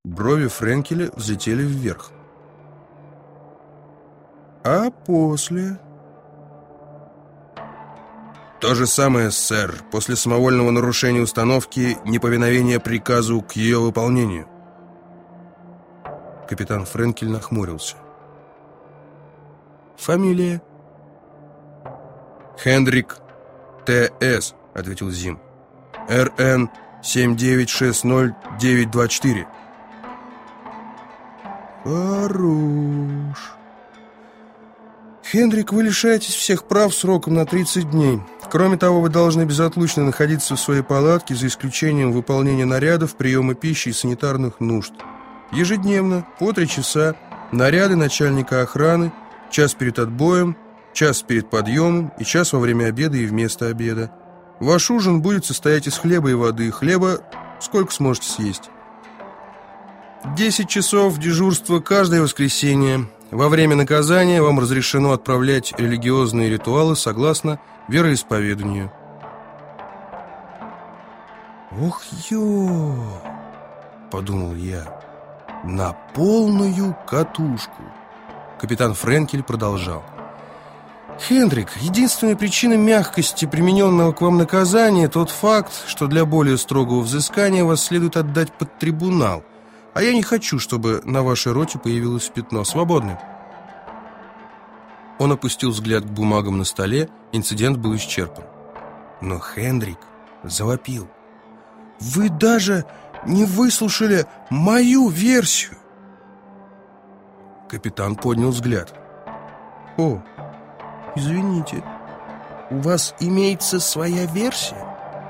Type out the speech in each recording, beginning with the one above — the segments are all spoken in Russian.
Брови Френкеля взлетели вверх. А после... То же самое, сэр, после самовольного нарушения установки, неповиновения приказу к ее выполнению. Капитан Френкель нахмурился. Фамилия? Хендрик Т.С., ответил Зим. РН 7960924. Хорош. Хендрик, вы лишаетесь всех прав сроком на 30 дней. Кроме того, вы должны безотлучно находиться в своей палатке, за исключением выполнения нарядов, приема пищи и санитарных нужд. Ежедневно, по 3 часа, наряды начальника охраны, час перед отбоем, час перед подъемом и час во время обеда и вместо обеда. Ваш ужин будет состоять из хлеба и воды. Хлеба сколько сможете съесть. 10 часов дежурства каждое воскресенье. Во время наказания вам разрешено отправлять религиозные ритуалы согласно вероисповеданию. «Ох, ё!» — подумал я. «На полную катушку!» Капитан Френкель продолжал. «Хендрик, единственная причина мягкости примененного к вам наказания тот факт, что для более строгого взыскания вас следует отдать под трибунал. А я не хочу, чтобы на вашей роте появилось пятно. Свободны». Он опустил взгляд к бумагам на столе. Инцидент был исчерпан. Но Хендрик завопил. «Вы даже не выслушали мою версию!» Капитан поднял взгляд. «О, извините, у вас имеется своя версия?»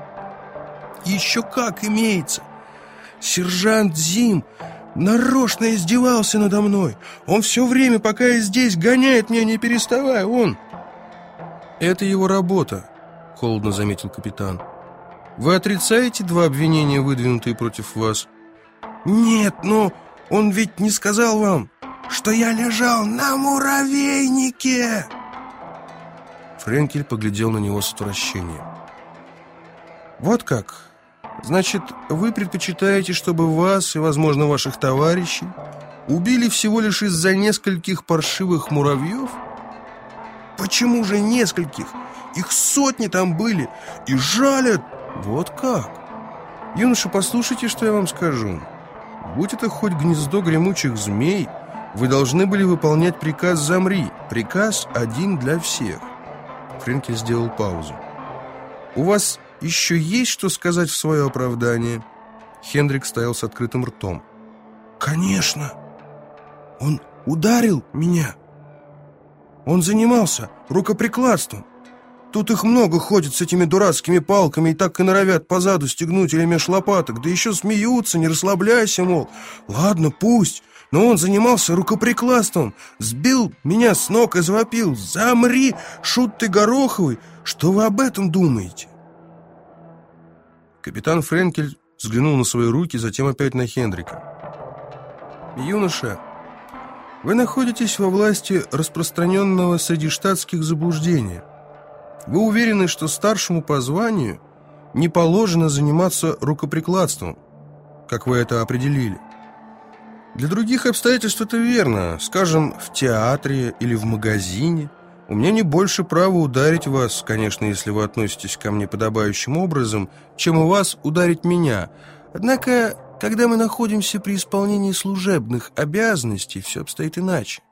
«Еще как имеется! Сержант Зим нарочно издевался надо мной. Он все время, пока я здесь, гоняет меня, не переставая. Он...» «Это его работа», — холодно заметил капитан. «Вы отрицаете 2 обвинения, выдвинутые против вас?» «Нет, но он ведь не сказал вам, что я лежал на муравейнике!» Френкель поглядел на него с отвращением. «Вот как? Значит, вы предпочитаете, чтобы вас и, возможно, ваших товарищей убили всего лишь из-за нескольких паршивых муравьев?» «Почему же нескольких? Их сотни там были и жалят!» «Вот как? Юноша, послушайте, что я вам скажу. Будь это хоть гнездо гремучих змей, вы должны были выполнять приказ «Замри». Приказ один для всех». Френкель сделал паузу. «У вас еще есть что сказать в свое оправдание?» Хендрик стоял с открытым ртом. «Конечно! Он ударил меня! Он занимался рукоприкладством! Тут их много ходит с этими дурацкими палками и так и норовят позаду стегнуть или меж лопаток, да еще смеются, не расслабляйся, мол. Ладно, пусть, но он занимался рукоприкладством, сбил меня с ног и завопил: «Замри, шут ты гороховый! Что вы об этом думаете?» Капитан Френкель взглянул на свои руки, затем опять на Хендрика. «Юноша, вы находитесь во власти распространенного среди штатских заблуждения. Вы уверены, что старшему по званию не положено заниматься рукоприкладством, как вы это определили. Для других обстоятельств это верно. Скажем, в театре или в магазине. У меня не больше права ударить вас, конечно, если вы относитесь ко мне подобающим образом, чем у вас ударить меня. Однако, когда мы находимся при исполнении служебных обязанностей, все обстоит иначе.